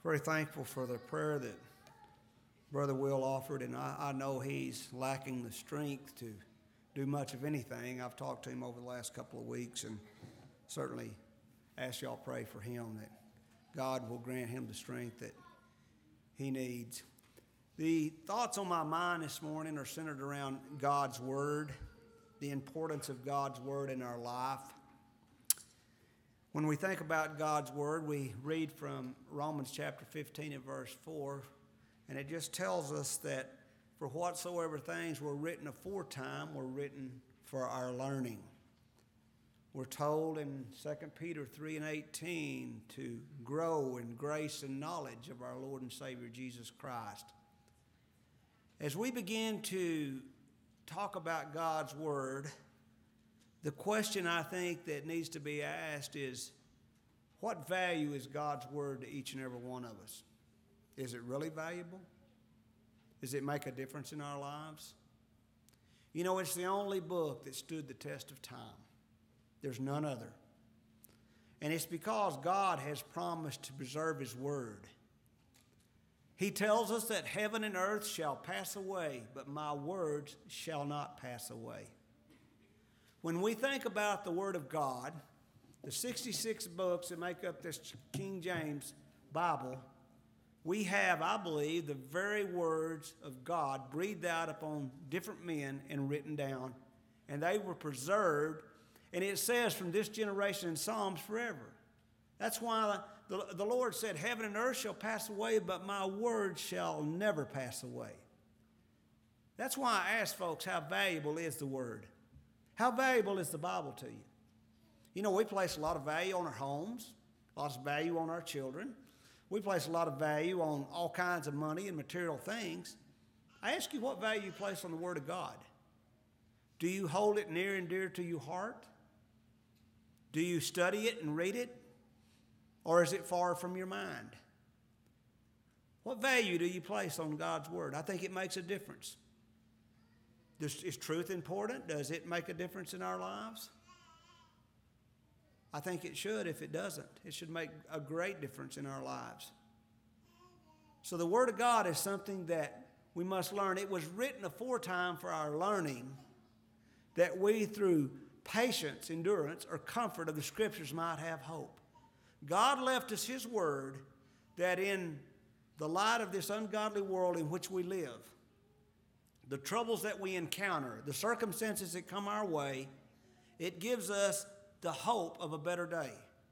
Very thankful for the prayer that Brother Will offered, and I know he's lacking the strength to do much of anything. I've talked to him over the last couple of weeks and certainly ask y'all pray for him that God will grant him the strength that he needs. The thoughts on my mind this morning are centered around God's Word, the importance of God's Word in our life. When we think about God's Word, we read from Romans chapter 15 and verse 4, and it just tells us that for whatsoever things were written aforetime were written for our learning. We're told in 2 Peter 3 and 18 to grow in grace and knowledge of our Lord and Savior Jesus Christ. As we begin to talk about God's Word, the question I think that needs to be asked is, what value is God's Word to each and every one of us? Is it really valuable? Does it make a difference in our lives? You know, it's the only book that stood the test of time. There's none other. And it's because God has promised to preserve His Word. He tells us that heaven and earth shall pass away, but my words shall not pass away. When we think about the Word of God, the 66 books that make up this King James Bible, we have, I believe, the very words of God breathed out upon different men and written down, and they were preserved, and it says from this generation in Psalms forever. That's why the Lord said, heaven and earth shall pass away, but my word shall never pass away. That's why I ask folks, how valuable is the Word? How valuable is the Bible to you? You know, we place a lot of value on our homes, lots of value on our children. We place a lot of value on all kinds of money and material things. I ask you, what value you place on the Word of God? Do you hold it near and dear to your heart? Do you study it and read it? Or is it far from your mind? What value do you place on God's Word? I think it makes a difference. Is truth important? Does it make a difference in our lives? I think it should. If it doesn't, it should make a great difference in our lives. So the Word of God is something that we must learn. It was written aforetime for our learning, that we through patience, endurance, or comfort of the Scriptures might have hope. God left us His Word that in the light of this ungodly world in which we live, the troubles that we encounter, the circumstances that come our way, it gives us the hope of a better day.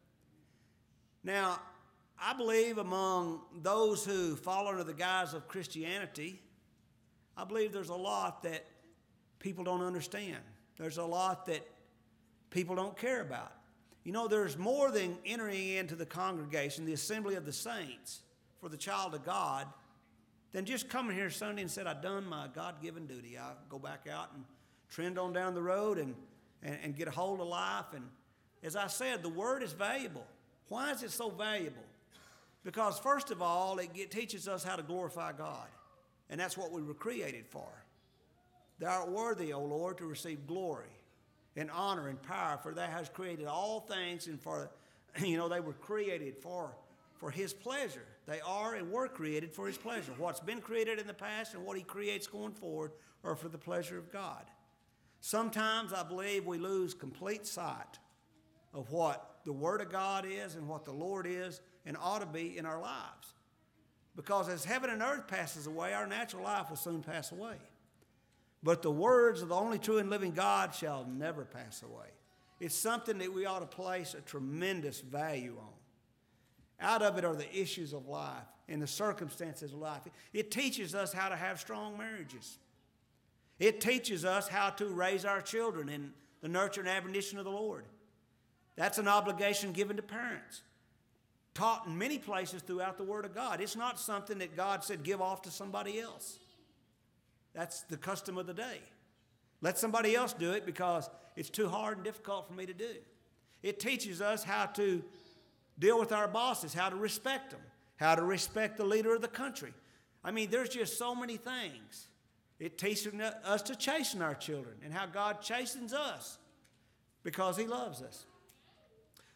Now, I believe among those who fall under the guise of Christianity, I believe there's a lot that people don't understand. There's a lot that people don't care about. You know, there's more than entering into the congregation, the assembly of the saints, for the child of God, than just coming here Sunday and said, I've done my God-given duty. I go back out and trend on down the road and get a hold of life. And as I said, the Word is valuable. Why is it so valuable? Because first of all, it teaches us how to glorify God. And that's what we were created for. Thou art worthy, O Lord, to receive glory and honor and power, for Thou hast created all things, and for, they were created for His pleasure. They are and were created for His pleasure. What's been created in the past and what He creates going forward are for the pleasure of God. Sometimes I believe we lose complete sight of what the Word of God is and what the Lord is and ought to be in our lives. Because as heaven and earth passes away, our natural life will soon pass away. But the words of the only true and living God shall never pass away. It's something that we ought to place a tremendous value on. Out of it are the issues of life and the circumstances of life. It teaches us how to have strong marriages. It teaches us how to raise our children in the nurture and admonition of the Lord. That's an obligation given to parents, taught in many places throughout the Word of God. It's not something that God said give off to somebody else. That's the custom of the day. Let somebody else do it because it's too hard and difficult for me to do. It teaches us how to deal with our bosses, how to respect them, how to respect the leader of the country. I mean, there's just so many things. It teaches us to chasten our children and how God chastens us because He loves us.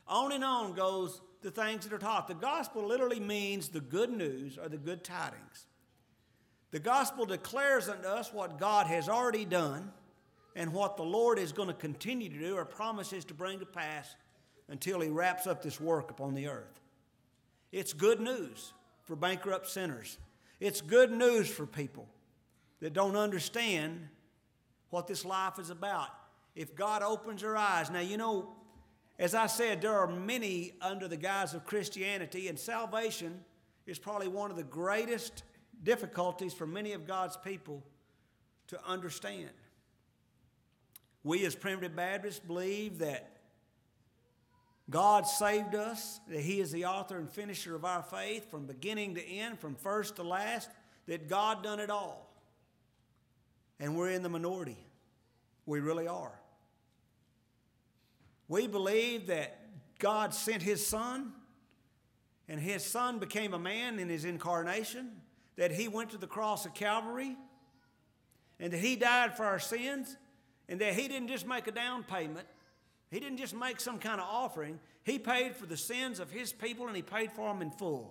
On and on goes the things that are taught. The gospel literally means the good news or the good tidings. The gospel declares unto us what God has already done and what the Lord is going to continue to do or promises to bring to pass until he wraps up this work upon the earth. It's good news for bankrupt sinners. It's good news for people that don't understand what this life is about. If God opens their eyes. Now, you know, as I said, there are many under the guise of Christianity, and salvation is probably one of the greatest difficulties for many of God's people to understand. We as Primitive Baptists believe that God saved us, that he is the author and finisher of our faith from beginning to end, from first to last, that God done it all. And we're in the minority. We really are. We believe that God sent his Son, and his Son became a man in his incarnation, that he went to the cross of Calvary, and that he died for our sins, and that he didn't just make a down payment. He didn't just make some kind of offering. He paid for the sins of his people, and he paid for them in full.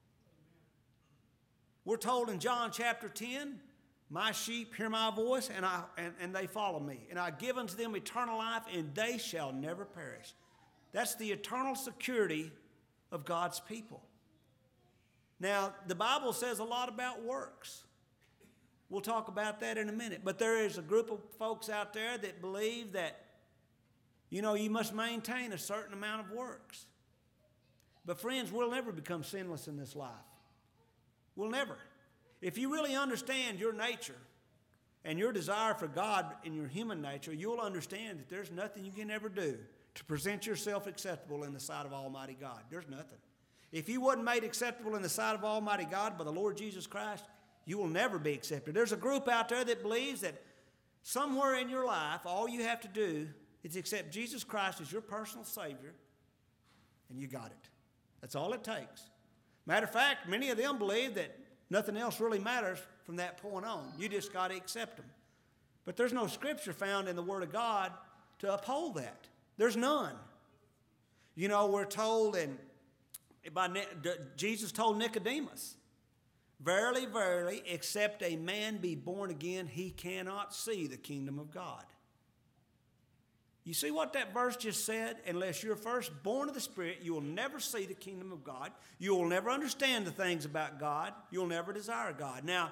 We're told in John chapter 10, my sheep hear my voice, and they follow me. And I give unto them eternal life, and they shall never perish. That's the eternal security of God's people. Now, the Bible says a lot about works. We'll talk about that in a minute. But there is a group of folks out there that believe that, you know, you must maintain a certain amount of works. But friends, we'll never become sinless in this life. We'll never. If you really understand your nature and your desire for God in your human nature, you'll understand that there's nothing you can ever do to present yourself acceptable in the sight of Almighty God. There's nothing. If you wasn't made acceptable in the sight of Almighty God by the Lord Jesus Christ, you will never be accepted. There's a group out there that believes that somewhere in your life, all you have to do is accept Jesus Christ as your personal Savior, and you got it. That's all it takes. Matter of fact, many of them believe that nothing else really matters from that point on. You just got to accept them. But there's no scripture found in the Word of God to uphold that. There's none. You know, we're told, Jesus told Nicodemus, verily, verily, except a man be born again, he cannot see the kingdom of God. You see what that verse just said? Unless you're first born of the Spirit, you will never see the kingdom of God. You will never understand the things about God. You'll never desire God. Now,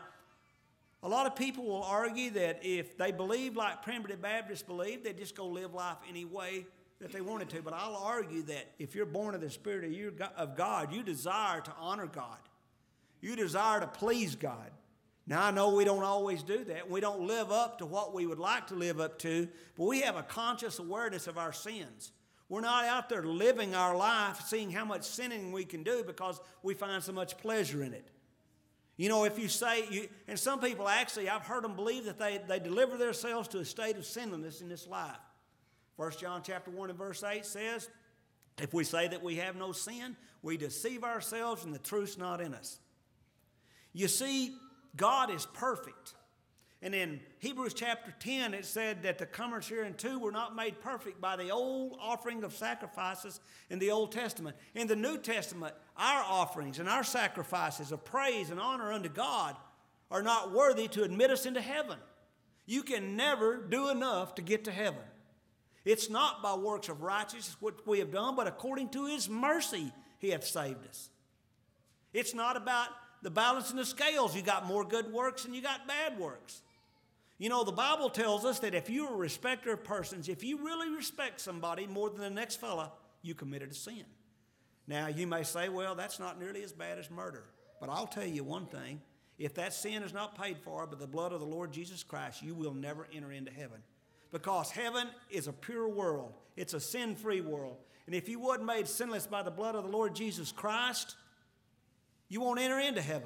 a lot of people will argue that if they believe like Primitive Baptists believe, they just go live life any way that they wanted to. But I'll argue that if you're born of the Spirit of God, you desire to honor God. You desire to please God. Now, I know we don't always do that. We don't live up to what we would like to live up to, but we have a conscious awareness of our sins. We're not out there living our life seeing how much sinning we can do because we find so much pleasure in it. You know, if you say, and some people actually, I've heard them believe that they deliver themselves to a state of sinlessness in this life. 1 John chapter 1 and verse 8 says, if we say that we have no sin, we deceive ourselves and the truth's not in us. You see, God is perfect. And in Hebrews chapter 10, it said that the comers hereunto were not made perfect by the old offering of sacrifices in the Old Testament. In the New Testament, our offerings and our sacrifices of praise and honor unto God are not worthy to admit us into heaven. You can never do enough to get to heaven. It's not by works of righteousness which we have done, but according to his mercy he hath saved us. It's not about the balance in the scales. You got more good works and you got bad works. You know, the Bible tells us that if you're a respecter of persons, if you really respect somebody more than the next fella, you committed a sin. Now, you may say, well, that's not nearly as bad as murder. But I'll tell you one thing. If that sin is not paid for by the blood of the Lord Jesus Christ, you will never enter into heaven. Because heaven is a pure world. It's a sin-free world. And if you wasn't made sinless by the blood of the Lord Jesus Christ, you won't enter into heaven.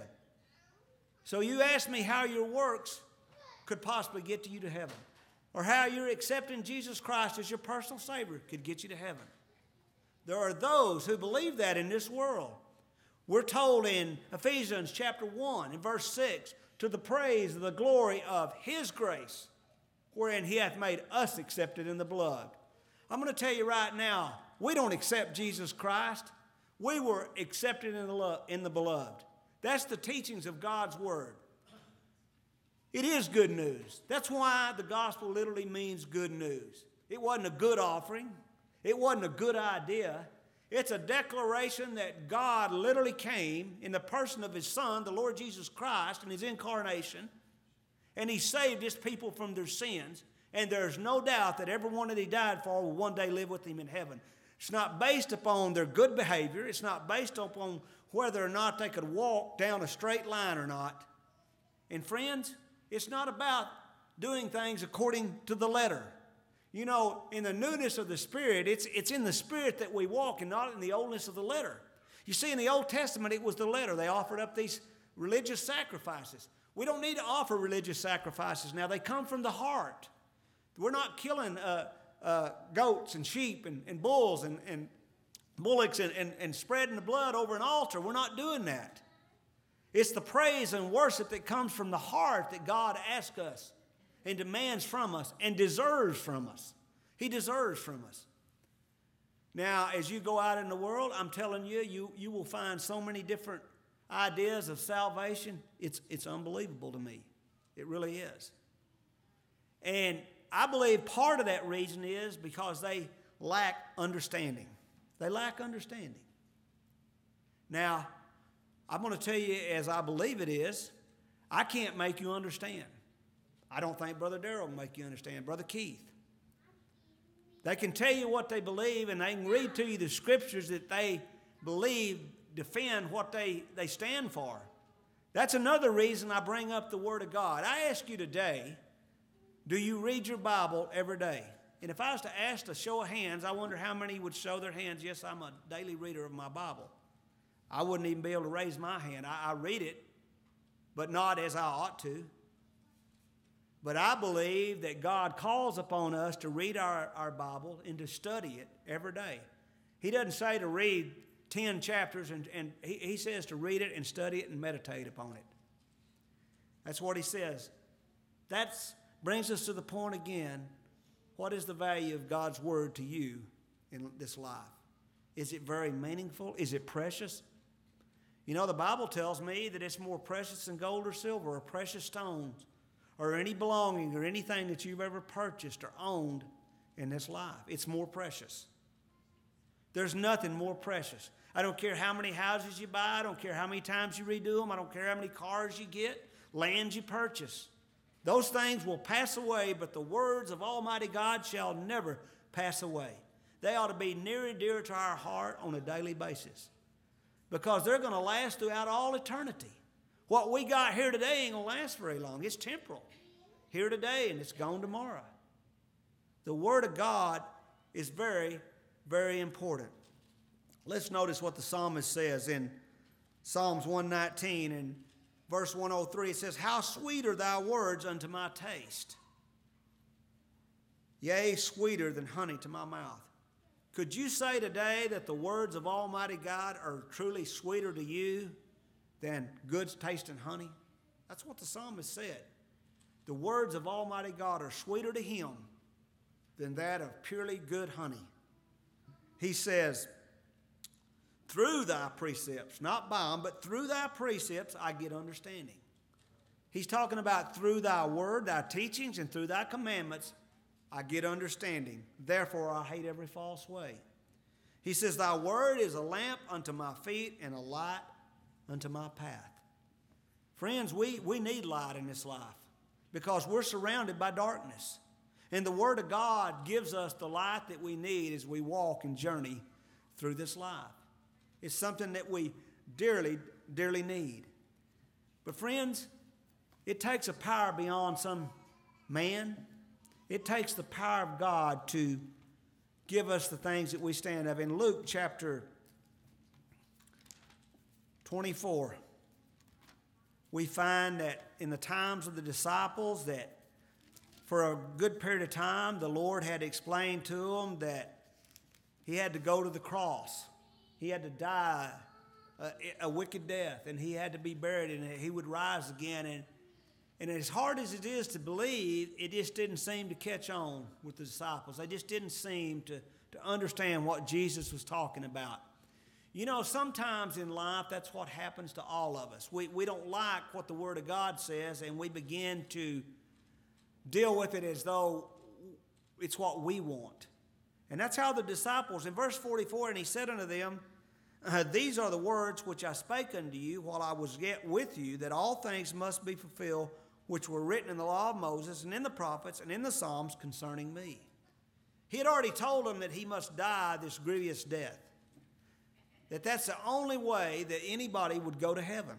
So you ask me how your works could possibly get you to heaven, or how you're accepting Jesus Christ as your personal Savior could get you to heaven. There are those who believe that in this world. We're told in Ephesians chapter 1 and verse 6, to the praise of the glory of his grace, wherein he hath made us accepted in the blood. I'm going to tell you right now, we don't accept Jesus Christ. We were accepted in the beloved. That's the teachings of God's word. It is good news. That's why the gospel literally means good news. It wasn't a good offering. It wasn't a good idea. It's a declaration that God literally came in the person of his Son, the Lord Jesus Christ, in his incarnation, and he saved his people from their sins. And there's no doubt that everyone that he died for will one day live with him in heaven. It's not based upon their good behavior. It's not based upon whether or not they could walk down a straight line or not. And friends, it's not about doing things according to the letter. You know, in the newness of the Spirit, it's in the Spirit that we walk and not in the oldness of the letter. You see, in the Old Testament, it was the letter. They offered up these religious sacrifices. We don't need to offer religious sacrifices now. They come from the heart. We're not killing goats and sheep and bulls and bullocks and spreading the blood over an altar. We're not doing that. It's the praise and worship that comes from the heart that God asks us and demands from us and deserves from us. He deserves from us. Now, as you go out in the world, I'm telling you, you will find so many different ideas of salvation. It's unbelievable to me. It really is. And I believe part of that reason is because they lack understanding. They lack understanding. Now, I'm going to tell you as I believe it is, I can't make you understand. I don't think Brother Darrell can make you understand. Brother Keith. They can tell you what they believe, and they can read to you the scriptures that they believe defend what they stand for. That's another reason I bring up the Word of God. I ask you today, do you read your Bible every day? And if I was to ask a show of hands, I wonder how many would show their hands, yes, I'm a daily reader of my Bible. I wouldn't even be able to raise my hand. I read it, but not as I ought to. But I believe that God calls upon us to read our Bible and to study it every day. He doesn't say to read 10 chapters, and he says to read it and study it and meditate upon it. That's what he says. That brings us to the point again. What is the value of God's word to you in this life? Is it very meaningful? Is it precious? You know, the Bible tells me that it's more precious than gold or silver or precious stones or any belonging or anything that you've ever purchased or owned in this life. It's more precious. There's nothing more precious. I don't care how many houses you buy. I don't care how many times you redo them. I don't care how many cars you get, land you purchase. Those things will pass away, but the words of Almighty God shall never pass away. They ought to be near and dear to our heart on a daily basis because they're going to last throughout all eternity. What we got here today ain't going to last very long. It's temporal. Here today and it's gone tomorrow. The Word of God is very, very important. Let's notice what the psalmist says in Psalms 119 and verse 103. It says, "How sweet are thy words unto my taste, yea, sweeter than honey to my mouth." Could you say today that the words of Almighty God are truly sweeter to you than good tasting honey? That's what the psalmist said. The words of Almighty God are sweeter to him than that of purely good honey. He says, through thy precepts, not by them, but through thy precepts I get understanding. He's talking about through thy word, thy teachings, and through thy commandments I get understanding. Therefore I hate every false way. He says, thy word is a lamp unto my feet and a light unto my path. Friends, we need light in this life because we're surrounded by darkness. And the Word of God gives us the light that we need as we walk and journey through this life. It's something that we dearly, dearly need. But friends, it takes a power beyond some man. It takes the power of God to give us the things that we stand of. In Luke chapter 24, we find that in the times of the disciples that for a good period of time, the Lord had explained to them that he had to go to the cross. He had to die a wicked death, and he had to be buried, and he would rise again. And as hard as it is to believe, it just didn't seem to catch on with the disciples. They just didn't seem to to understand what Jesus was talking about. You know, sometimes in life, that's what happens to all of us. We don't like what the Word of God says, and we begin to deal with it as though it's what we want. And that's how the disciples, in verse 44, and he said unto them, these are the words which I spake unto you while I was yet with you, that all things must be fulfilled which were written in the law of Moses and in the prophets and in the Psalms concerning me. He had already told them that he must die this grievous death. That's the only way that anybody would go to heaven.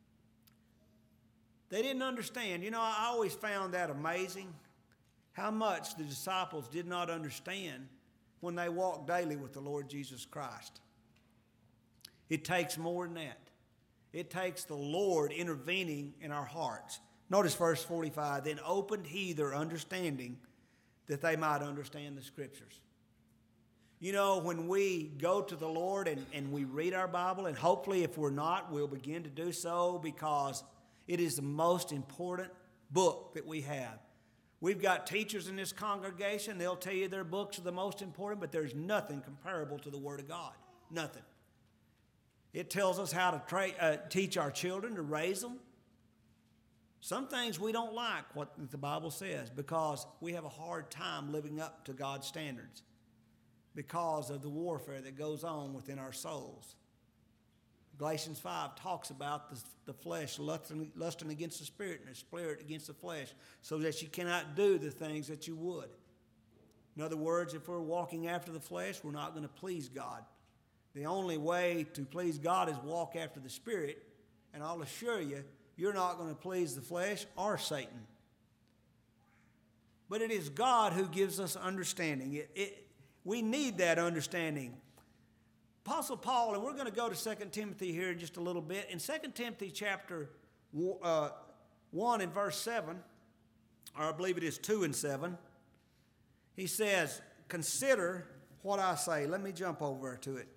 They didn't understand. You know, I always found that amazing, how much the disciples did not understand when they walked daily with the Lord Jesus Christ. It takes more than that. It takes the Lord intervening in our hearts. Notice verse 45, then opened he their understanding that they might understand the Scriptures. You know, when we go to the Lord and we read our Bible, and hopefully if we're not, we'll begin to do so, because it is the most important book that we have. We've got teachers in this congregation. They'll tell you their books are the most important, but there's nothing comparable to the Word of God. Nothing. It tells us how to teach our children, to raise them. Some things we don't like what the Bible says because we have a hard time living up to God's standards because of the warfare that goes on within our souls. Galatians 5 talks about the flesh lusting against the spirit and the spirit against the flesh, so that you cannot do the things that you would. In other words, if we're walking after the flesh, we're not going to please God. The only way to please God is walk after the Spirit, and I'll assure you, you're not going to please the flesh or Satan. But it is God who gives us understanding. We need that understanding. Apostle Paul, and we're going to go to 2 Timothy here in just a little bit. In 2 Timothy chapter 1 and verse 7, or I believe it is 2 and 7, he says, consider what I say. Let me jump over to it.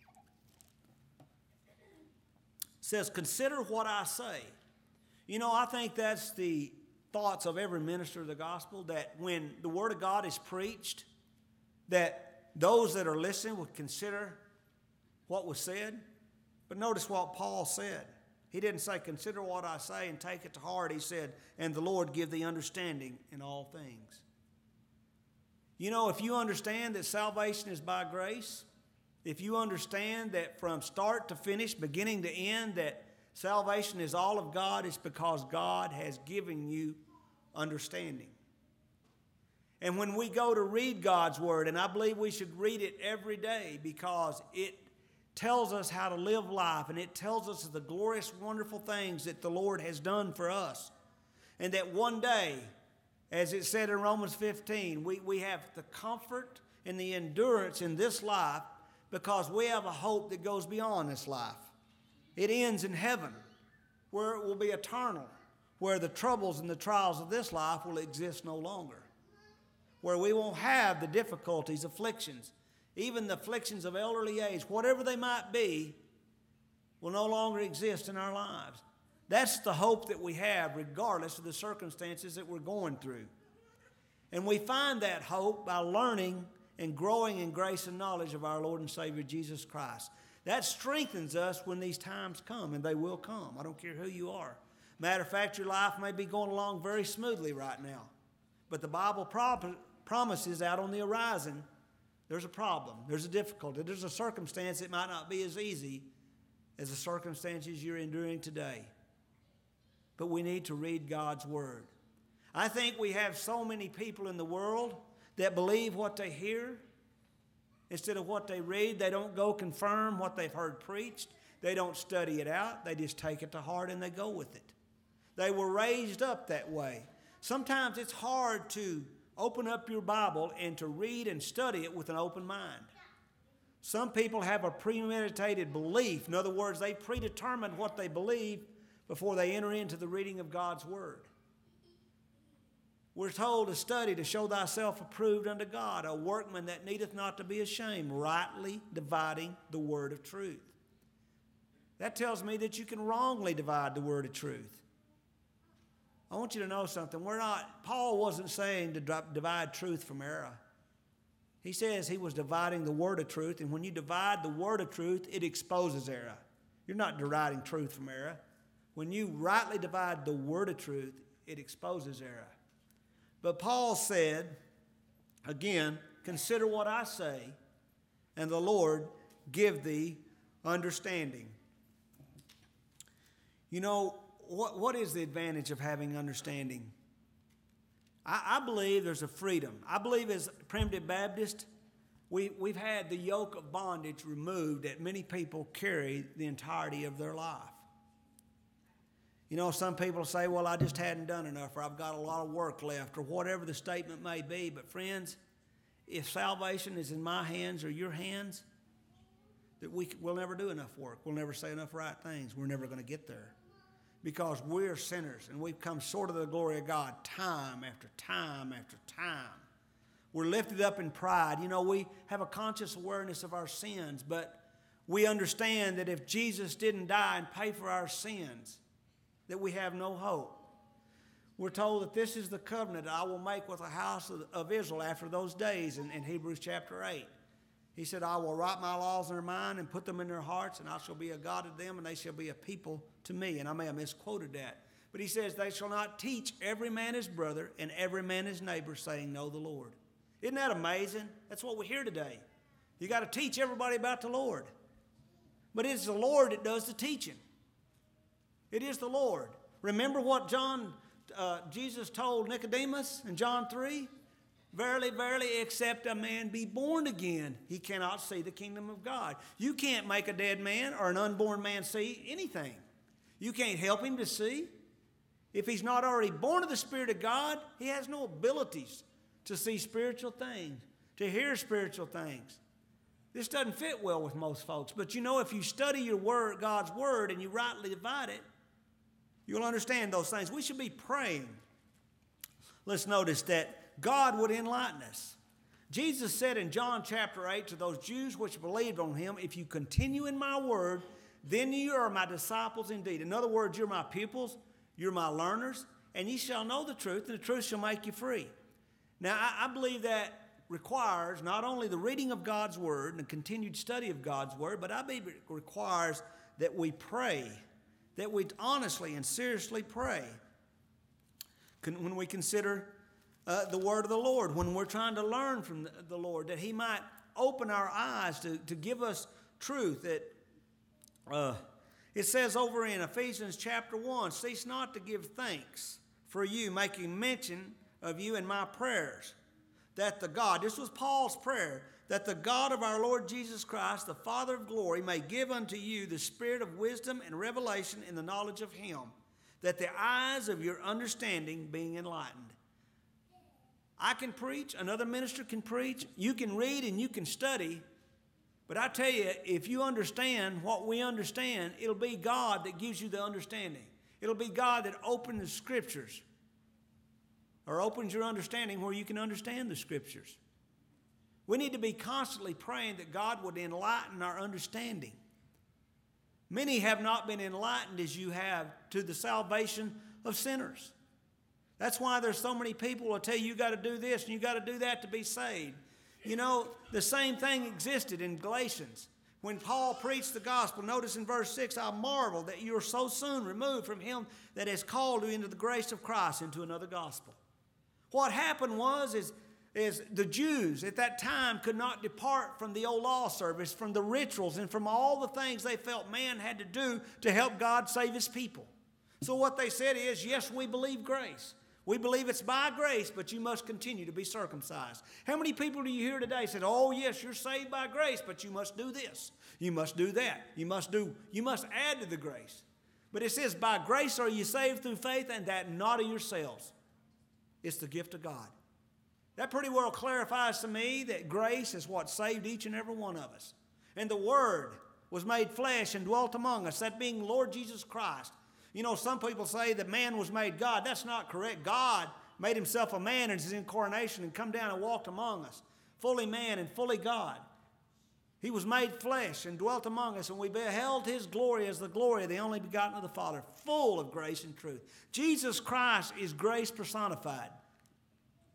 It says, consider what I say. You know, I think that's the thoughts of every minister of the gospel, that when the Word of God is preached, that those that are listening will consider what was said. But notice what Paul said. He didn't say, consider what I say and take it to heart. He said, and the Lord give thee understanding in all things. You know, if you understand that salvation is by grace, if you understand that from start to finish, beginning to end, that salvation is all of God, it's because God has given you understanding. And when we go to read God's Word, and I believe we should read it every day because it tells us how to live life, and it tells us the glorious, wonderful things that the Lord has done for us. And that one day, as it said in Romans 15, we have the comfort and the endurance in this life because we have a hope that goes beyond this life. It ends in heaven, where it will be eternal, where the troubles and the trials of this life will exist no longer, where we won't have the difficulties, afflictions, even the afflictions of elderly age, whatever they might be, will no longer exist in our lives. That's the hope that we have regardless of the circumstances that we're going through. And we find that hope by learning and growing in grace and knowledge of our Lord and Savior Jesus Christ. That strengthens us when these times come, and they will come. I don't care who you are. Matter of fact, your life may be going along very smoothly right now, but the Bible promises out on the horizon there's a problem, there's a difficulty, there's a circumstance that might not be as easy as the circumstances you're enduring today. But we need to read God's Word. I think we have so many people in the world that believe what they hear instead of what they read. They don't go confirm what they've heard preached. They don't study it out. They just take it to heart and they go with it. They were raised up that way. Sometimes it's hard to open up your Bible and to read and study it with an open mind. Some people have a premeditated belief. In other words, they predetermined what they believe before they enter into the reading of God's Word. We're told to study to show thyself approved unto God, a workman that needeth not to be ashamed, rightly dividing the word of truth. That tells me that you can wrongly divide the word of truth. I want you to know something. Paul wasn't saying to divide truth from error. He says he was dividing the word of truth, and when you divide the word of truth, it exposes error. You're not dividing truth from error. When you rightly divide the word of truth, it exposes error. But Paul said, again, consider what I say, and the Lord give thee understanding. You know, what is the advantage of having understanding? I believe there's a freedom. I believe as Primitive Baptist, we've had the yoke of bondage removed that many people carry the entirety of their life. You know, some people say, well, I just hadn't done enough, or I've got a lot of work left, or whatever the statement may be. But friends, if salvation is in my hands or your hands, that we'll never do enough work. We'll never say enough right things. We're never going to get there. Because we're sinners and we've come short of the glory of God time after time after time. We're lifted up in pride. You know, we have a conscious awareness of our sins, but we understand that if Jesus didn't die and pay for our sins, that we have no hope. We're told that this is the covenant I will make with the house of Israel after those days in Hebrews chapter 8. He said, I will write my laws in their mind and put them in their hearts, and I shall be a God to them, and they shall be a people to me. And I may have misquoted that. But he says, they shall not teach every man his brother and every man his neighbor, saying, know the Lord. Isn't that amazing? That's what we hear today. You got to teach everybody about the Lord. But it's the Lord that does the teaching. It is the Lord. Remember what Jesus told Nicodemus in John 3? Verily, verily, except a man be born again, he cannot see the kingdom of God. You can't make a dead man or an unborn man see anything. You can't help him to see. If he's not already born of the Spirit of God, he has no abilities to see spiritual things, to hear spiritual things. This doesn't fit well with most folks. But you know, if you study your word, God's word, and you rightly divide it, you'll understand those things. We should be praying. Let's notice that God would enlighten us. Jesus said in John chapter 8 to those Jews which believed on him, if you continue in my word, then you are my disciples indeed. In other words, you're my pupils, you're my learners, and ye shall know the truth, and the truth shall make you free. Now, I believe that requires not only the reading of God's word and the continued study of God's word, but I believe it requires that we pray, that we honestly and seriously pray. When we consider the word of the Lord, when we're trying to learn from the Lord, that he might open our eyes to give us truth. That it says over in Ephesians chapter 1, cease not to give thanks for you, making mention of you in my prayers, that the God, this was Paul's prayer, that the God of our Lord Jesus Christ, the Father of glory, may give unto you the spirit of wisdom and revelation in the knowledge of him, that the eyes of your understanding being enlightened. I can preach, another minister can preach, you can read and you can study, but I tell you, if you understand what we understand, it'll be God that gives you the understanding. It'll be God that opens the scriptures, or opens your understanding where you can understand the scriptures. We need to be constantly praying that God would enlighten our understanding. Many have not been enlightened as you have to the salvation of sinners. That's why there's so many people who will tell you got to do this and you got to do that to be saved. You know, the same thing existed in Galatians. When Paul preached the gospel, notice in verse 6, I marvel that you are so soon removed from him that has called you into the grace of Christ into another gospel. What happened is the Jews at that time could not depart from the old law service, from the rituals, and from all the things they felt man had to do to help God save his people. So what they said is, yes, we believe grace. We believe it's by grace, but you must continue to be circumcised. How many people do you hear today say, oh, yes, you're saved by grace, but you must do this. You must do that. You must add to the grace. But it says, by grace are you saved through faith, and that not of yourselves. It's the gift of God. That pretty well clarifies to me that grace is what saved each and every one of us. And the Word was made flesh and dwelt among us, that being Lord Jesus Christ. You know, some people say that man was made God. That's not correct. God made himself a man in his incarnation and come down and walked among us, fully man and fully God. He was made flesh and dwelt among us, and we beheld his glory as the glory of the only begotten of the Father, full of grace and truth. Jesus Christ is grace personified.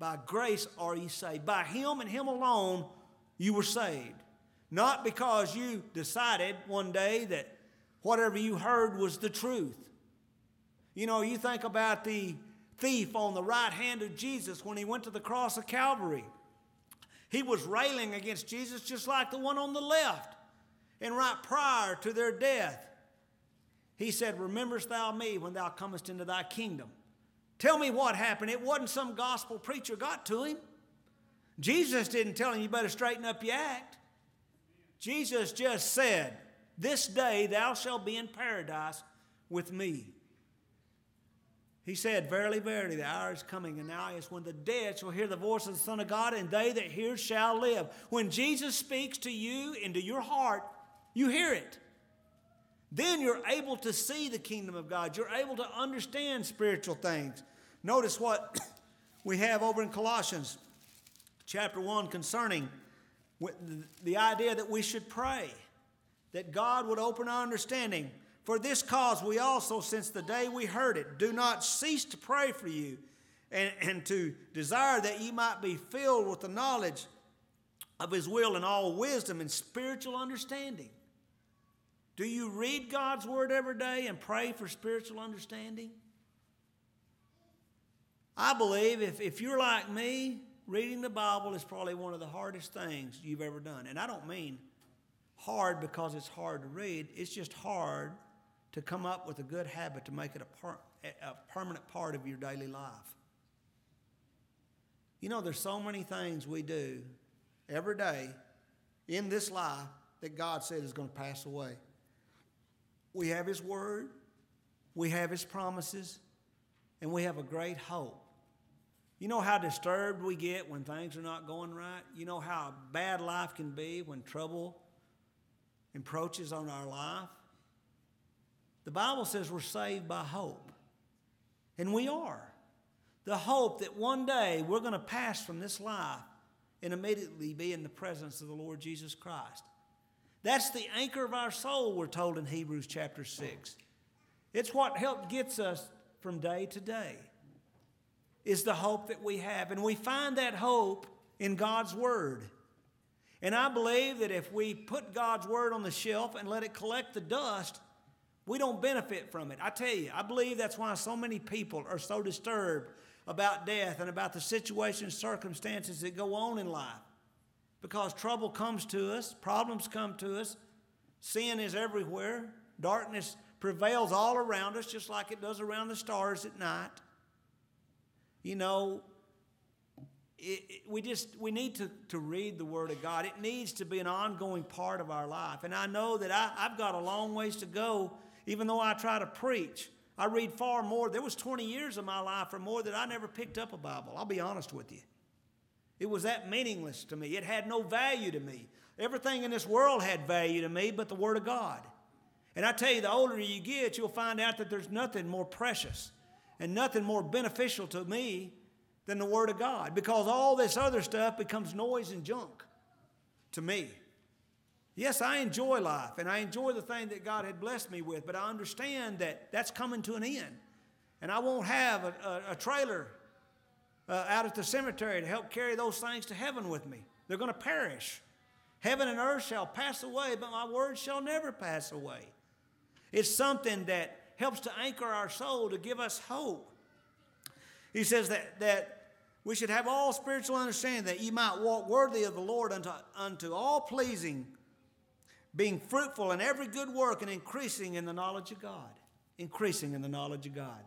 By grace are ye saved. By Him and Him alone you were saved. Not because you decided one day that whatever you heard was the truth. You know, you think about the thief on the right hand of Jesus when he went to the cross of Calvary. He was railing against Jesus just like the one on the left. And right prior to their death, he said, rememberest thou me when thou comest into thy kingdom? Tell me what happened. It wasn't some gospel preacher got to him. Jesus didn't tell him, you better straighten up your act. Jesus just said, this day thou shalt be in paradise with me. He said, verily, verily, the hour is coming, and now is when the dead shall hear the voice of the Son of God, and they that hear shall live. When Jesus speaks to you into your heart, you hear it. Then you're able to see the kingdom of God. You're able to understand spiritual things. Notice what we have over in Colossians chapter 1 concerning the idea that we should pray, that God would open our understanding. For this cause we also, since the day we heard it, do not cease to pray for you and to desire that ye might be filled with the knowledge of His will and all wisdom and spiritual understanding. Do you read God's Word every day and pray for spiritual understanding? I believe if you're like me, reading the Bible is probably one of the hardest things you've ever done. And I don't mean hard because it's hard to read. It's just hard to come up with a good habit to make it a permanent part of your daily life. You know, there's so many things we do every day in this life that God said is going to pass away. We have His Word, we have His promises, and we have a great hope. You know how disturbed we get when things are not going right? You know how bad life can be when trouble encroaches on our life? The Bible says we're saved by hope. And we are. The hope that one day we're going to pass from this life and immediately be in the presence of the Lord Jesus Christ. That's the anchor of our soul, we're told in Hebrews chapter 6. It's what gets us from day to day, is the hope that we have. And we find that hope in God's Word. And I believe that if we put God's Word on the shelf and let it collect the dust, we don't benefit from it. I tell you, I believe that's why so many people are so disturbed about death and about the situations, circumstances that go on in life. Because trouble comes to us, problems come to us, sin is everywhere, darkness prevails all around us just like it does around the stars at night. You know, we need to read the Word of God. It needs to be an ongoing part of our life. And I know that I've got a long ways to go, even though I try to preach. I read far more. There was 20 years of my life or more that I never picked up a Bible. I'll be honest with you. It was that meaningless to me. It had no value to me. Everything in this world had value to me but the Word of God. And I tell you, the older you get, you'll find out that there's nothing more precious and nothing more beneficial to me than the Word of God, because all this other stuff becomes noise and junk to me. Yes, I enjoy life, and I enjoy the thing that God had blessed me with, but I understand that that's coming to an end. And I won't have a trailer out at the cemetery to help carry those things to heaven with me. They're going to perish. Heaven and earth shall pass away, but my word shall never pass away. It's something that helps to anchor our soul, to give us hope. He says that we should have all spiritual understanding, that ye might walk worthy of the Lord unto all pleasing, being fruitful in every good work and increasing in the knowledge of God. Increasing in the knowledge of God.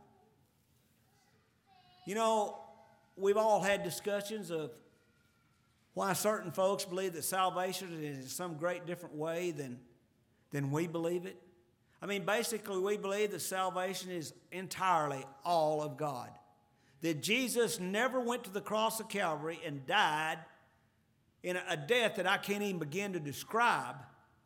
You know, we've all had discussions of why certain folks believe that salvation is in some great different way than we believe it. I mean, basically, we believe that salvation is entirely all of God. That Jesus never went to the cross of Calvary and died in a death that I can't even begin to describe,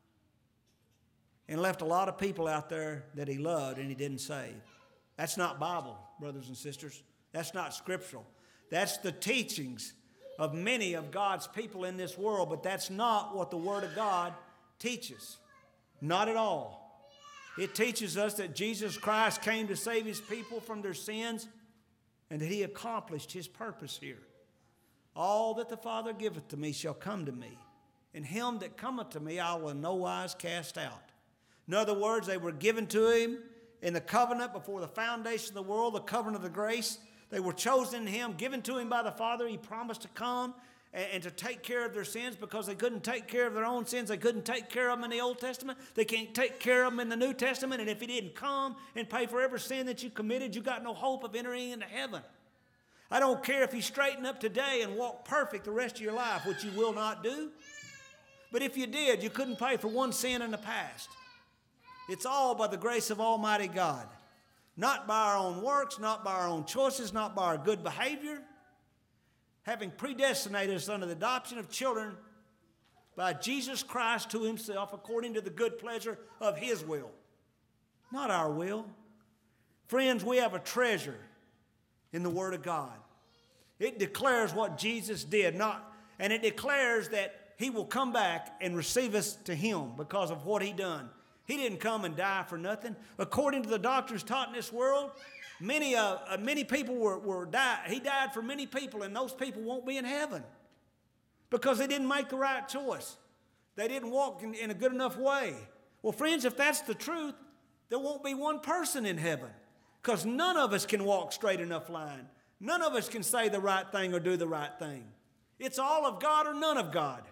and left a lot of people out there that He loved and He didn't save. That's not Bible, brothers and sisters. That's not scriptural. That's the teachings of many of God's people in this world, but that's not what the Word of God teaches. Not at all. It teaches us that Jesus Christ came to save His people from their sins and that He accomplished His purpose here. All that the Father giveth to me shall come to me, and him that cometh to me I will in no wise cast out. In other words, they were given to him in the covenant before the foundation of the world, the covenant of the grace. They were chosen in him, given to him by the Father. He promised to come and to take care of their sins because they couldn't take care of their own sins. They couldn't take care of them in the Old Testament. They can't take care of them in the New Testament. And if he didn't come and pay for every sin that you committed, you got no hope of entering into heaven. I don't care if you straighten up today and walk perfect the rest of your life, which you will not do. But if you did, you couldn't pay for one sin in the past. It's all by the grace of Almighty God. Not by our own works, not by our own choices, not by our good behavior. Having predestinated us unto the adoption of children by Jesus Christ to himself according to the good pleasure of his will. Not our will. Friends, we have a treasure in the Word of God. It declares what Jesus did, and it declares that he will come back and receive us to him because of what he done. He didn't come and die for nothing. According to the doctrines taught in this world, many people were died. He died for many people, and those people won't be in heaven because they didn't make the right choice. They didn't walk in a good enough way. Well, friends, if that's the truth, there won't be one person in heaven because none of us can walk straight enough line. None of us can say the right thing or do the right thing. It's all of God or none of God.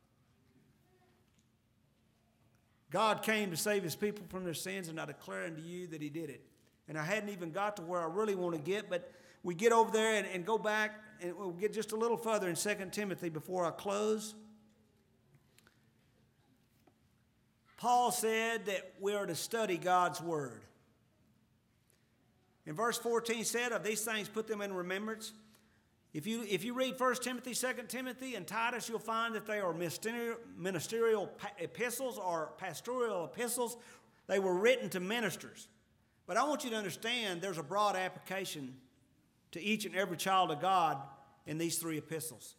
God came to save his people from their sins, and I declare unto you that he did it. And I hadn't even got to where I really want to get, but we get over there and go back, and we'll get just a little further in 2 Timothy before I close. Paul said that we are to study God's word. In verse 14 said, of these things put them in remembrance. If you read 1 Timothy, 2 Timothy, and Titus, you'll find that they are ministerial epistles or pastoral epistles. They were written to ministers. But I want you to understand there's a broad application to each and every child of God in these three epistles.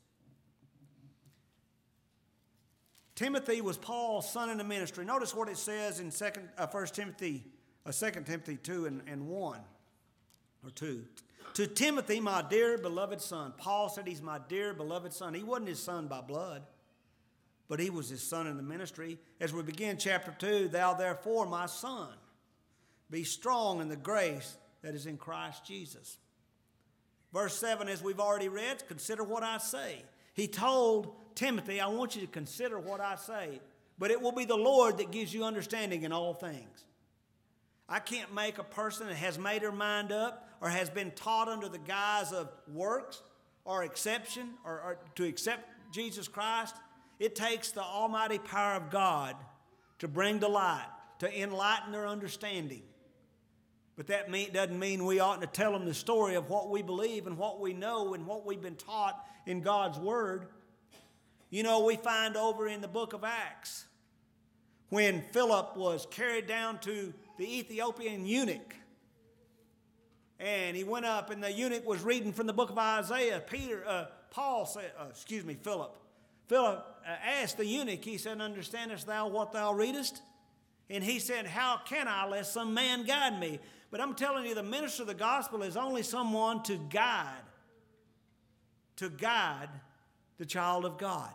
Timothy was Paul's son in the ministry. Notice what it says in 2 Timothy 2 and 1 or 2. To Timothy, my dear beloved son. Paul said he's my dear beloved son. He wasn't his son by blood, but he was his son in the ministry. As we begin chapter 2, thou therefore, my son, be strong in the grace that is in Christ Jesus. Verse 7, as we've already read, consider what I say. He told Timothy, I want you to consider what I say, but it will be the Lord that gives you understanding in all things. I can't make a person that has made her mind up or has been taught under the guise of works or exception or to accept Jesus Christ. It takes the almighty power of God to bring to light, to enlighten their understanding. But that doesn't mean we oughtn't to tell them the story of what we believe and what we know and what we've been taught in God's Word. You know, we find over in the book of Acts when Philip was carried down to the Ethiopian eunuch. And he went up, and the eunuch was reading from the book of Isaiah. Philip. Philip asked the eunuch, he said, understandest thou what thou readest? And he said, how can I, lest some man guide me? But I'm telling you, the minister of the gospel is only someone to guide the child of God.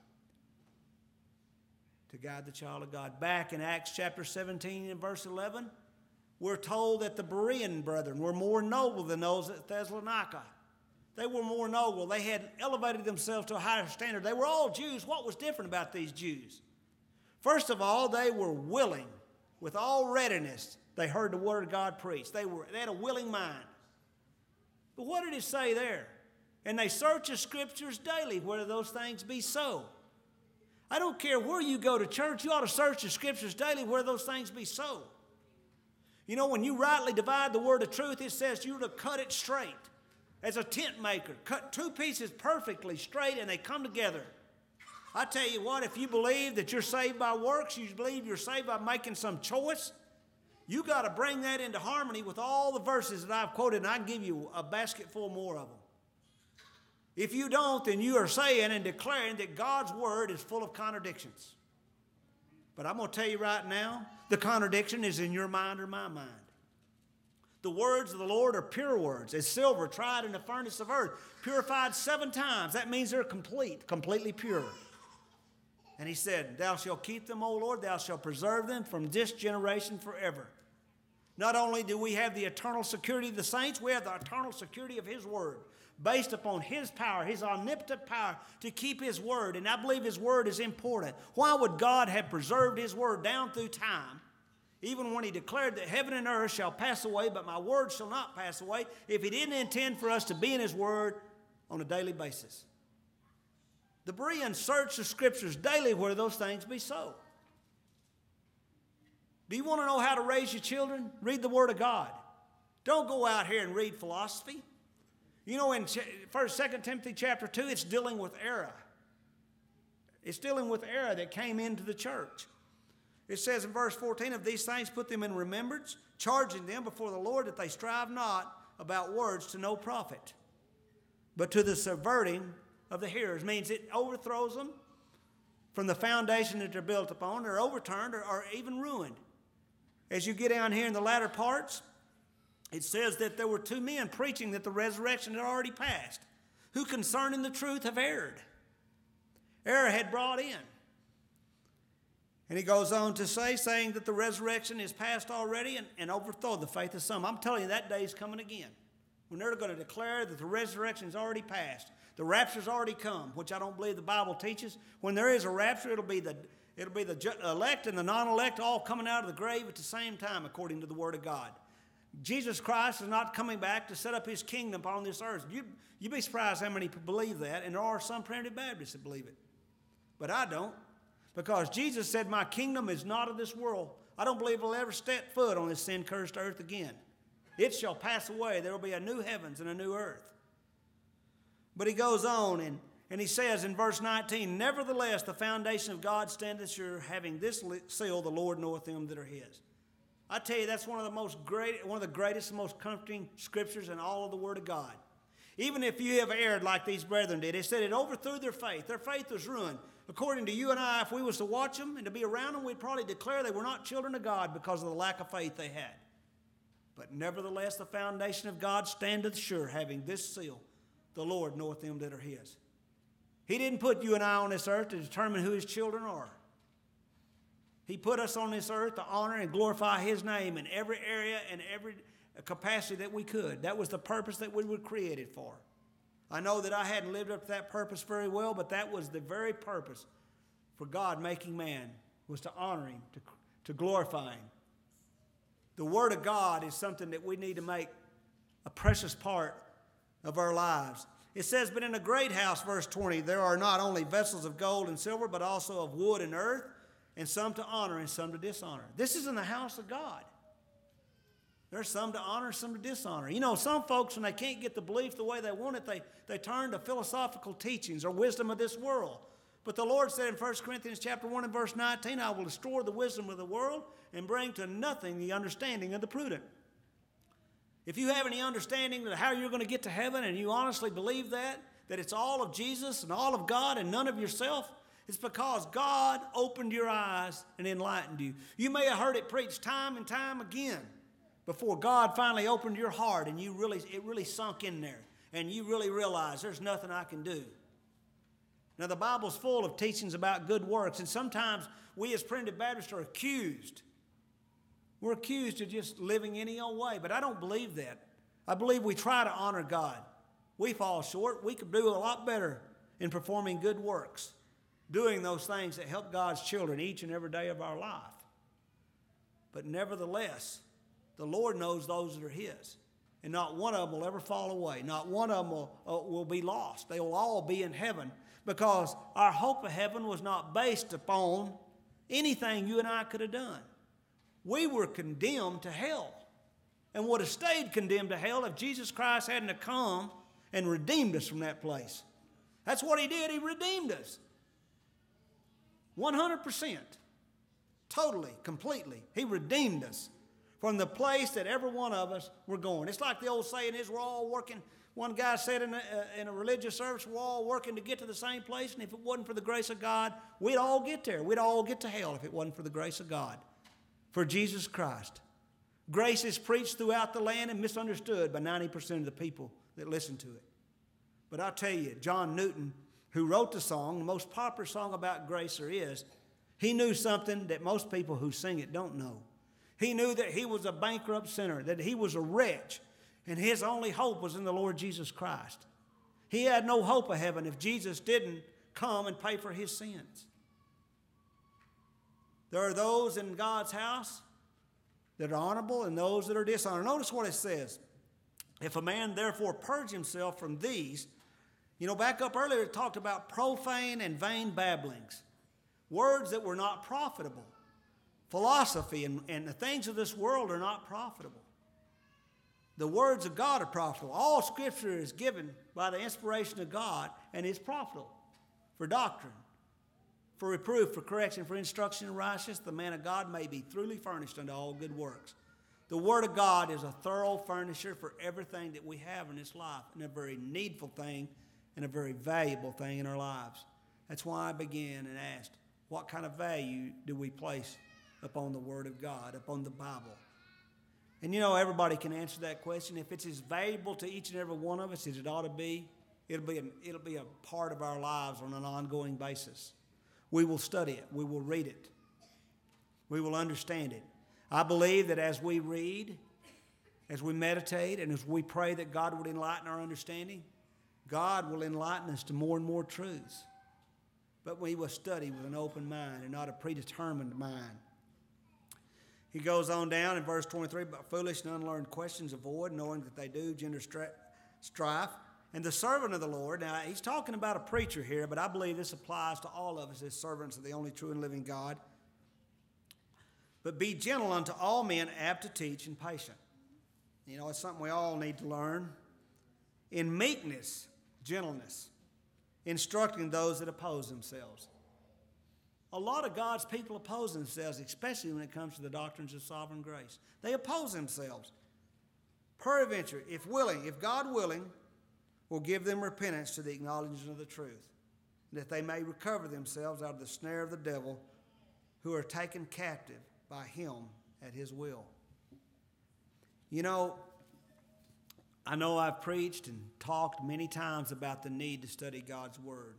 To guide the child of God. Back in Acts chapter 17 and verse 11, we're told that the Berean brethren were more noble than those at Thessalonica. They were more noble. They had elevated themselves to a higher standard. They were all Jews. What was different about these Jews? First of all, they were willing. With all readiness, they heard the word of God preached. They had a willing mind. But what did it say there? And they search the scriptures daily, whether those things be so. I don't care where you go to church, you ought to search the scriptures daily, whether those things be so. You know, when you rightly divide the word of truth, it says you're to cut it straight. As a tent maker, cut two pieces perfectly straight and they come together. I tell you what, if you believe that you're saved by works, you believe you're saved by making some choice, you got to bring that into harmony with all the verses that I've quoted, and I can give you a basket full more of them. If you don't, then you are saying and declaring that God's word is full of contradictions. But I'm going to tell you right now, the contradiction is in your mind or my mind. The words of the Lord are pure words, as silver tried in the furnace of earth, purified 7 times. That means they're completely pure. And he said, thou shalt keep them, O Lord, thou shalt preserve them from this generation forever. Not only do we have the eternal security of the saints, we have the eternal security of his word, based upon his power, his omnipotent power to keep his word. And I believe his word is important. Why would God have preserved his word down through time, even when he declared that heaven and earth shall pass away, but my word shall not pass away, if he didn't intend for us to be in his word on a daily basis? The Bereans searched the scriptures daily where those things be so. Do you want to know how to raise your children? Read the word of God. Don't go out here and read philosophy. You know, in 2 Timothy chapter 2, it's dealing with error. It's dealing with error that came into the church. It says in verse 14, of these things put them in remembrance, charging them before the Lord that they strive not about words to no profit, but to the subverting of the hearers. Means it overthrows them from the foundation that they're built upon. They're overturned or even ruined. As you get down here in the latter parts, it says that there were 2 men preaching that the resurrection had already passed, who concerning the truth have erred. Error had brought in. And he goes on to say, saying that the resurrection is past already and overthrow the faith of some. I'm telling you, that day is coming again, when they're going to declare that the resurrection is already past. The rapture's already come, which I don't believe the Bible teaches. When there is a rapture, it'll be the elect and the non-elect all coming out of the grave at the same time, according to the Word of God. Jesus Christ is not coming back to set up his kingdom upon this earth. You'd be surprised how many people believe that, and there are some primitive Baptists that believe it. But I don't, because Jesus said, my kingdom is not of this world. I don't believe it'll ever step foot on this sin-cursed earth again. It shall pass away. There will be a new heavens and a new earth. But he goes on and he says in verse 19, nevertheless, the foundation of God standeth sure, having this seal, the Lord knoweth them that are his. I tell you, that's one of the greatest and most comforting scriptures in all of the Word of God. Even if you have erred like these brethren did, it said it overthrew their faith. Their faith was ruined. According to you and I, if we was to watch them and to be around them, we'd probably declare they were not children of God because of the lack of faith they had. But nevertheless, the foundation of God standeth sure, having this seal, the Lord knoweth them that are his. He didn't put you and I on this earth to determine who his children are. He put us on this earth to honor and glorify his name in every area and every capacity that we could. That was the purpose that we were created for. I know that I hadn't lived up to that purpose very well, but that was the very purpose for God making man, was to honor him, to glorify him. The Word of God is something that we need to make a precious part of our lives. It says, but in a great house, verse 20, there are not only vessels of gold and silver, but also of wood and earth, and some to honor and some to dishonor. This is in the house of God. There's some to honor, some to dishonor. You know, some folks, when they can't get the belief the way they want it, they turn to philosophical teachings or wisdom of this world. But the Lord said in 1 Corinthians chapter 1 and verse 19, I will destroy the wisdom of the world and bring to nothing the understanding of the prudent. If you have any understanding of how you're going to get to heaven and you honestly believe that it's all of Jesus and all of God and none of yourself, it's because God opened your eyes and enlightened you. You may have heard it preached time and time again before God finally opened your heart and it really sunk in there and you really realized there's nothing I can do. Now, the Bible's full of teachings about good works, and sometimes we as primitive Baptists are accused. We're accused of just living any old way, but I don't believe that. I believe we try to honor God. We fall short. We could do a lot better in performing good works, doing those things that help God's children each and every day of our life. But nevertheless, the Lord knows those that are his, and not one of them will ever fall away. Not one of them will be lost. They will all be in heaven, because our hope of heaven was not based upon anything you and I could have done. We were condemned to hell and would have stayed condemned to hell if Jesus Christ hadn't have come and redeemed us from that place. That's what he did. He redeemed us. 100%. Totally, completely. He redeemed us from the place that every one of us were going. It's like the old saying is, we're all working. One guy said in a religious service, we're all working to get to the same place, and if it wasn't for the grace of God, we'd all get there. We'd all get to hell if it wasn't for the grace of God, for Jesus Christ. Grace is preached throughout the land and misunderstood by 90% of the people that listen to it. But I'll tell you, John Newton, who wrote the song, the most popular song about grace there is, he knew something that most people who sing it don't know. He knew that he was a bankrupt sinner, that he was a wretch, and his only hope was in the Lord Jesus Christ. He had no hope of heaven if Jesus didn't come and pay for his sins. There are those in God's house that are honorable and those that are dishonorable. Notice what it says. If a man therefore purge himself from these, back up earlier it talked about profane and vain babblings, words that were not profitable. Philosophy and the things of this world are not profitable. The words of God are profitable. All Scripture is given by the inspiration of God and is profitable for doctrine, for reproof, for correction, for instruction in righteousness. The man of God may be truly furnished unto all good works. The Word of God is a thorough furnisher for everything that we have in this life, and a very needful thing and a very valuable thing in our lives. That's why I began and asked, what kind of value do we place upon the Word of God, upon the Bible? And everybody can answer that question. If it's as valuable to each and every one of us as it ought to be, it'll be a part of our lives on an ongoing basis. We will study it. We will read it. We will understand it. I believe that as we read, as we meditate, and as we pray that God would enlighten our understanding, God will enlighten us to more and more truths. But we will study with an open mind and not a predetermined mind. He goes on down in verse 23, but foolish and unlearned questions avoid, knowing that they do gender strife. And the servant of the Lord, now he's talking about a preacher here, but I believe this applies to all of us as servants of the only true and living God. But be gentle unto all men, apt to teach, and patient. It's something we all need to learn. In meekness, gentleness, instructing those that oppose themselves. A lot of God's people oppose themselves, especially when it comes to the doctrines of sovereign grace. They oppose themselves. Peradventure, if God willing, will give them repentance to the acknowledgement of the truth, that they may recover themselves out of the snare of the devil, who are taken captive by him at his will. I know I've preached and talked many times about the need to study God's Word.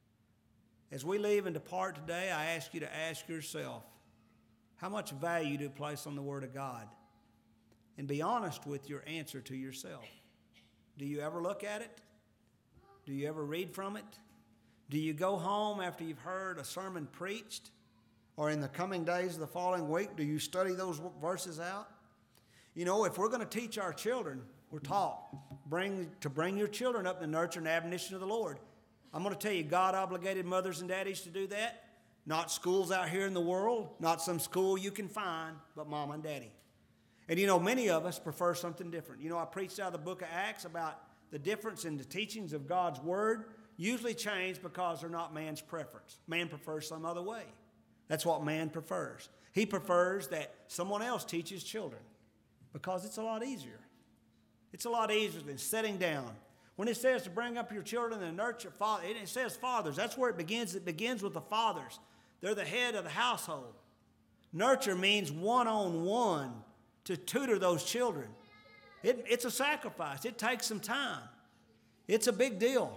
As we leave and depart today, I ask you to ask yourself, how much value do you place on the Word of God? And be honest with your answer to yourself. Do you ever look at it? Do you ever read from it? Do you go home after you've heard a sermon preached? Or in the coming days of the following week, do you study those verses out? If we're going to teach our children, we're taught to bring your children up in the nurture and admonition of the Lord. I'm going to tell you, God obligated mothers and daddies to do that. Not schools out here in the world, not some school you can find, but mom and daddy. And many of us prefer something different. I preached out of the book of Acts about the difference in the teachings of God's Word usually change because they're not man's preference. Man prefers some other way. That's what man prefers. He prefers that someone else teaches children because it's a lot easier. It's a lot easier than sitting down. When it says to bring up your children and nurture, it says fathers. That's where it begins. It begins with the fathers. They're the head of the household. Nurture means one-on-one to tutor those children. It's a sacrifice. It takes some time. It's a big deal.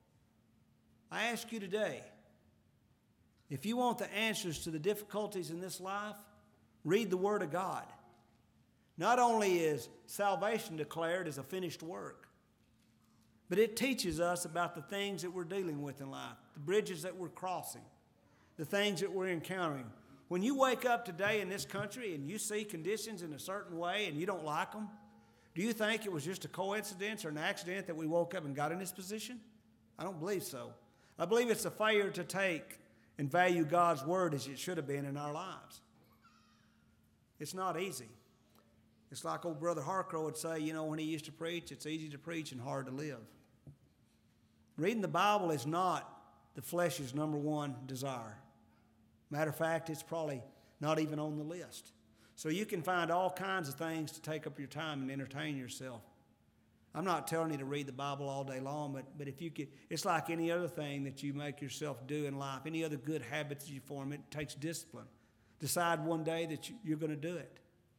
I ask you today, if you want the answers to the difficulties in this life, read the Word of God. Not only is salvation declared as a finished work, but it teaches us about the things that we're dealing with in life, the bridges that we're crossing, the things that we're encountering. When you wake up today in this country and you see conditions in a certain way and you don't like them, do you think it was just a coincidence or an accident that we woke up and got in this position? I don't believe so. I believe it's a failure to take and value God's Word as it should have been in our lives. It's not easy. It's like old Brother Harcrow would say, when he used to preach, it's easy to preach and hard to live. Reading the Bible is not the flesh's number one desire. Matter of fact, it's probably not even on the list. So you can find all kinds of things to take up your time and entertain yourself. I'm not telling you to read the Bible all day long, but if you could, it's like any other thing that you make yourself do in life, any other good habits you form, it takes discipline. Decide one day that you're going to do it.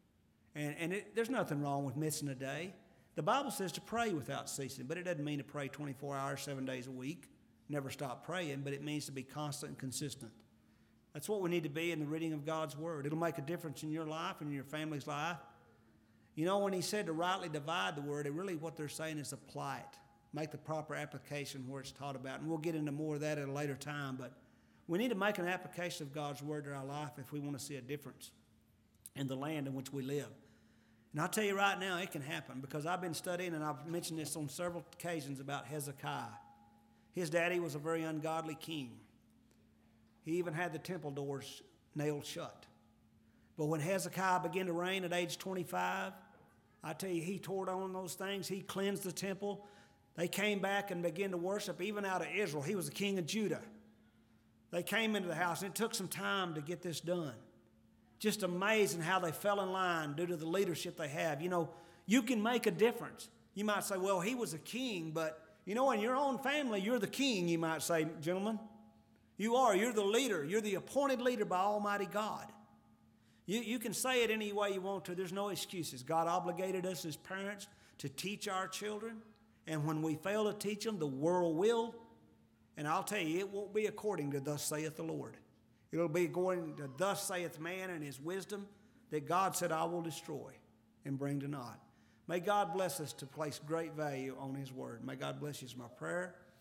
There's nothing wrong with missing a day. The Bible says to pray without ceasing, but it doesn't mean to pray 24 hours, 7 days a week. Never stop praying, but it means to be constant and consistent. That's what we need to be in the reading of God's Word. It'll make a difference in your life and in your family's life. You know, when he said to rightly divide the Word, really what they're saying is apply it. Make the proper application where it's taught about. And we'll get into more of that at a later time, but we need to make an application of God's Word in our life if we want to see a difference in the land in which we live. And I'll tell you right now, it can happen because I've been studying, and I've mentioned this on several occasions about Hezekiah. His daddy was a very ungodly king. He even had the temple doors nailed shut. But when Hezekiah began to reign at age 25, I tell you, he tore down those things. He cleansed the temple. They came back and began to worship even out of Israel. He was the king of Judah. They came into the house, and it took some time to get this done. Just amazing how they fell in line due to the leadership they have. You know, you can make a difference. You might say, well, he was a king, but, you know, in your own family, you're the king, you might say, gentlemen. You are. You're the leader. You're the appointed leader by Almighty God. You can say it any way you want to. There's no excuses. God obligated us as parents to teach our children, and when we fail to teach them, the world will. And I'll tell you, it won't be according to thus saith the Lord. It'll be according to thus saith man and his wisdom that God said, I will destroy and bring to naught. May God bless us to place great value on his word. May God bless you is my prayer.